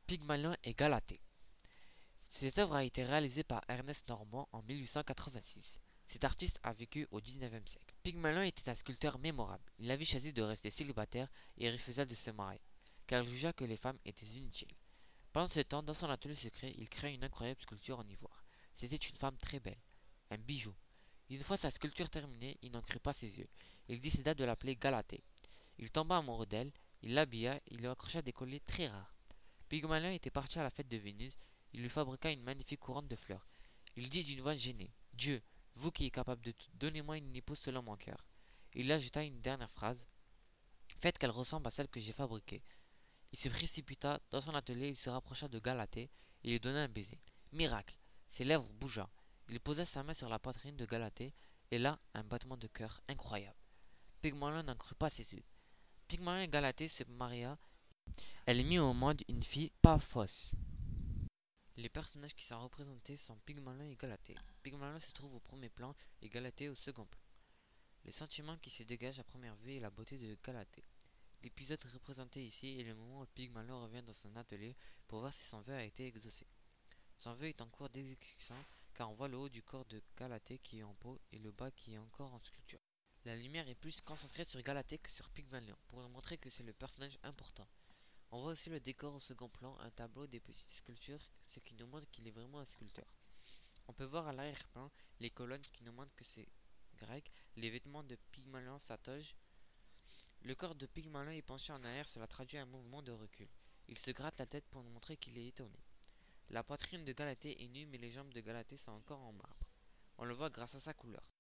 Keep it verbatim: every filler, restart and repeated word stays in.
Pygmalion et Galatée. Cette œuvre a été réalisée par Ernest Normand en mille huit cent quatre-vingt-six. Cet artiste a vécu au dix-neuvième siècle. Pygmalion était un sculpteur mémorable. Il avait choisi de rester célibataire et refusa de se marier, car il jugea que les femmes étaient inutiles. Pendant ce temps, dans son atelier secret, il créa une incroyable sculpture en ivoire. C'était une femme très belle, un bijou. Une fois sa sculpture terminée, il n'en crut pas ses yeux. Il décida de l'appeler Galatée. Il tomba amoureux d'elle, il l'habilla et lui accrocha des colliers très rares. Pygmalion était parti à la fête de Vénus, il lui fabriqua une magnifique couronne de fleurs. Il dit d'une voix gênée: Dieu, vous qui êtes capable de tout, donnez-moi une épouse selon mon cœur. Il ajouta une dernière phrase: Faites qu'elle ressemble à celle que j'ai fabriquée. Il se précipita dans son atelier, il se rapprocha de Galatée et lui donna un baiser. Miracle! Ses lèvres bougea. Il posa sa main sur la poitrine de Galatée, et là, un battement de cœur incroyable. Pygmalion n'en crut pas ses yeux. Pygmalion et Galatée se maria. Elle mit au monde une fille, pas fausse. Les personnages qui sont représentés sont Pygmalion et Galatée. Pygmalion se trouve au premier plan et Galatée au second plan. Les sentiments qui se dégagent à première vue et la beauté de Galatée. L'épisode représenté ici est le moment où Pygmalion revient dans son atelier pour voir si son vœu a été exaucé. Son vœu est en cours d'exécution car on voit le haut du corps de Galatée qui est en peau et le bas qui est encore en sculpture. La lumière est plus concentrée sur Galatée que sur Pygmalion pour nous montrer que c'est le personnage important. On voit aussi le décor au second plan, un tableau, des petites sculptures, ce qui nous montre qu'il est vraiment un sculpteur. On peut voir à l'arrière-plan les colonnes qui nous montrent que c'est grec, les vêtements de Pygmalion, sa toge. Le corps de Pygmalion est penché en arrière, cela traduit un mouvement de recul. Il se gratte la tête pour nous montrer qu'il est étonné. La poitrine de Galatée est nue mais les jambes de Galatée sont encore en marbre. On le voit grâce à sa couleur.